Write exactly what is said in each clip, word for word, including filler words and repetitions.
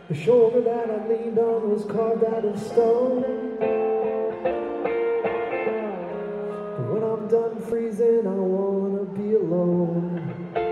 The shoulder that I leaned on was carved out of stone. But when I'm done freezing, I wanna be alone.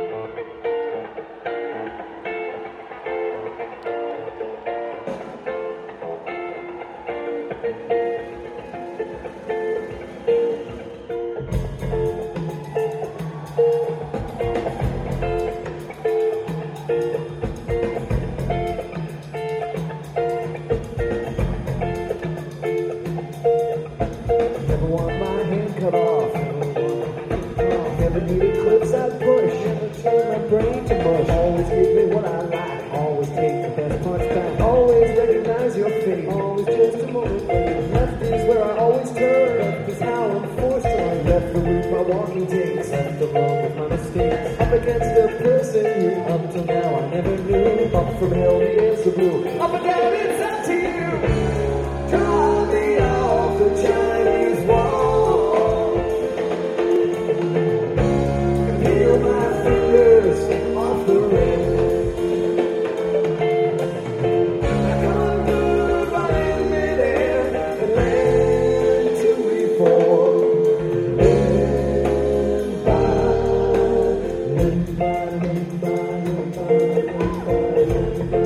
Never want my hand cut off. Never needed clips I'd push. Never turn my brain to mush. Always give me what I like. Always take the best punch back. Always recognize your fate. Always just a moment late. Left is where I always turn. Left is how I'm forced to run. Left the route my walking takes. Left alone with my mistakes. Up against the person you up till now I never knew. Up from hell the answer blue. Up and down it's up to you. Draw me off the Chinese wall. Peel my fingers off the ring. I come good right in midair and land to reform. Limba, limba, limba, limba, limba,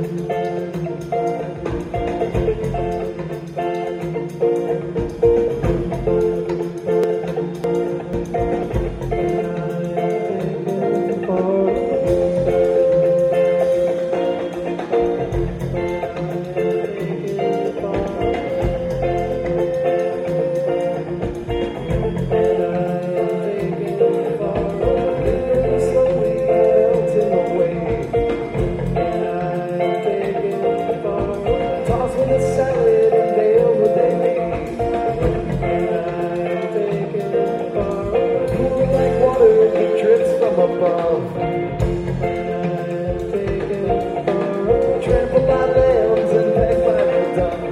above. Trample my lambs and peck my dung.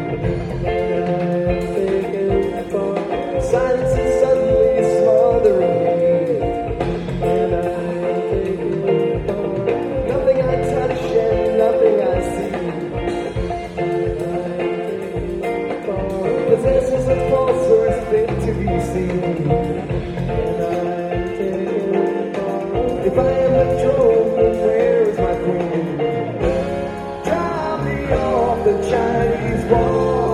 Silence is suddenly smothering me. Nothing I touch and nothing I see possesses a pulse or is fit to be seen. If I am a drone, then where is my queen? Drive me off the Chinese wall.